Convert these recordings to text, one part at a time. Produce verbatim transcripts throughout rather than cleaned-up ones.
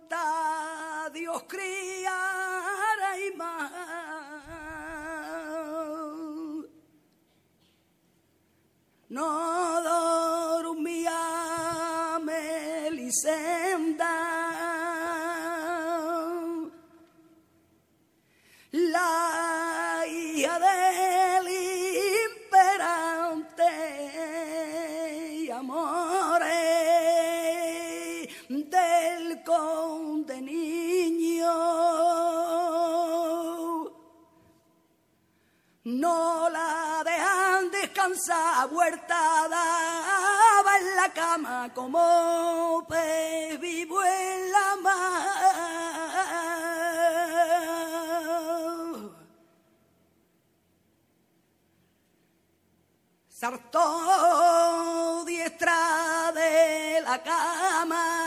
Dios criara y más. No dormía Melisenda, la hija del imperante y amores del conde niño. No la dejan descansar, huerta daba en la cama como pez vivo en la mar. Saltó diestra de la cama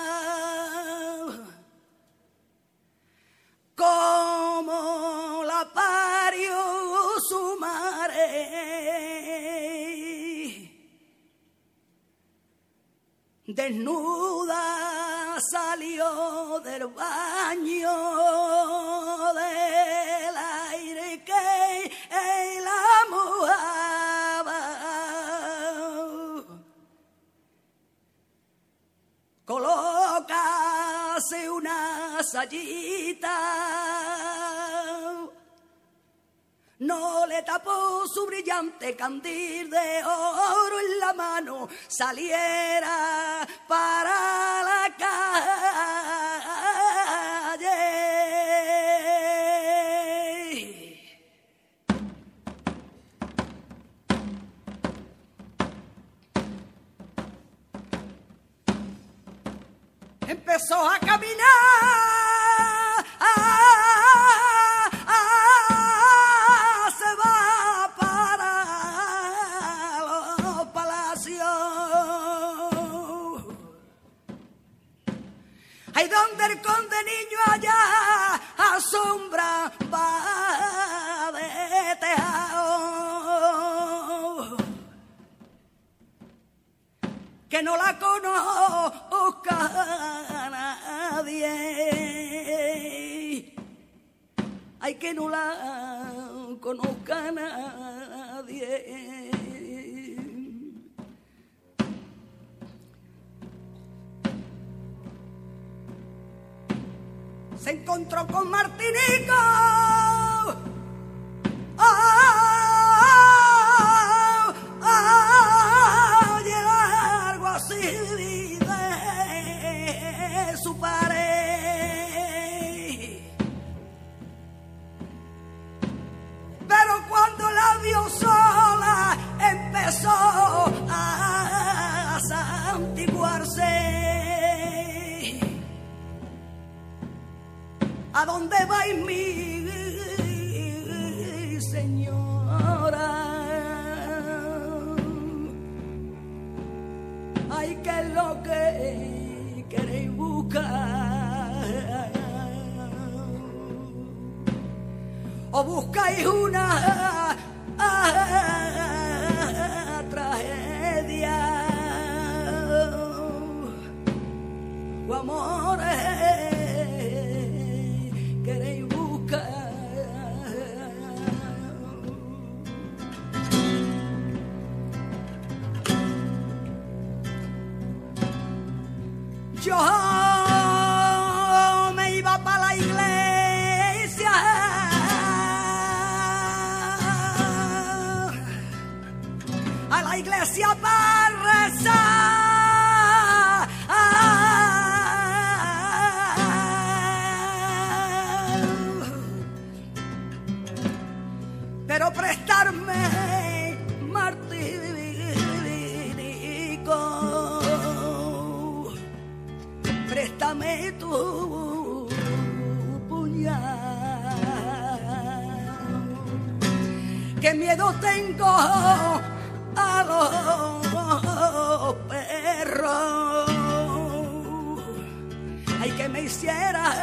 como la parió su madre. Desnuda salió del baño del aire que la mojaba. Colócase una sayita, no le tapó su brillante candil de oro en la mano, saliera para la calle. Empezó a caminar, se va para los palacios, ahí donde el conde niño allá a sombra va de tejado, que no la conozca nadie, ay, que no la conozca nadie. Se encontró con Martinico, oh, oh, oh, y el algo así de su pared. Pero cuando la vio sola empezó a santiguarse. ¿A dónde vais, mi señora? Ay, ¿qué es lo que queréis buscar? ¿O buscáis una tragedia o amores? Yo me iba para la iglesia a la iglesia para rezar, pero prestarme martírico, préstame tu puñal, que miedo tengo a los perros, ay, que me hicieran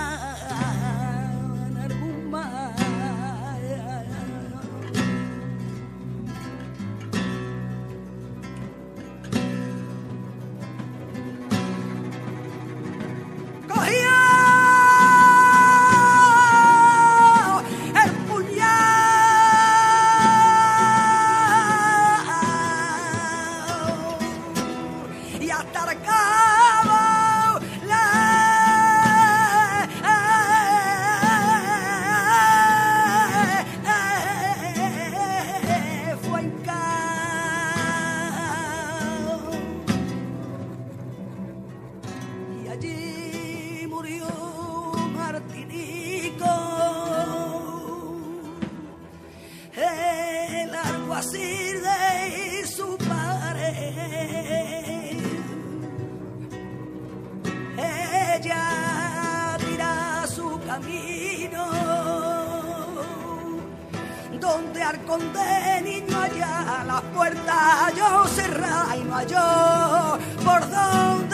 algún mal. Cogí hasta el cabo la así de su padre. Ella dirá su camino, donde al conde niño allá las puertas yo cerrá y no halló por donde